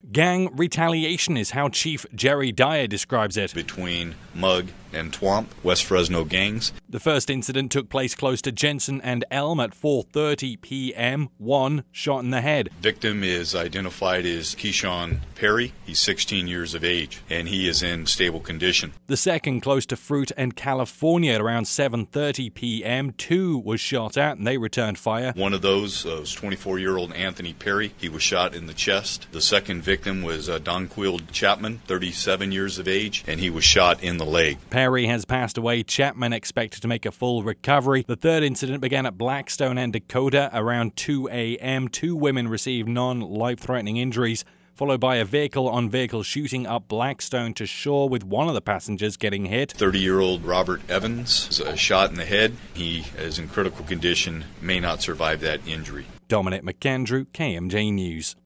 Gang retaliation is how Chief Jerry Dyer describes it. Between Mug and Twomp, West Fresno gangs. The first incident took place close to Jensen and Elm at 4:30 p.m. One shot in the head. Victim is identified as Keyshawn Perry. He's 16 years of age, and he is in stable condition. The second close to Fruit and California at around 7:30 p.m. Two was shot at, and they returned fire. One of those was 24-year-old Anthony Perry. He was shot in the chest. The second victim was Donquild Chapman, 37 years of age, and he was shot in the leg. Perry has passed away. Chapman expected to make a full recovery. The third incident began at Blackstone and Dakota around 2 a.m. Two women received non-life-threatening injuries, followed by a vehicle-on-vehicle shooting up Blackstone to shore with one of the passengers getting hit. 30-year-old Robert Evans was shot in the head. He is in critical condition, may not survive that injury. Dominic McAndrew, KMJ News.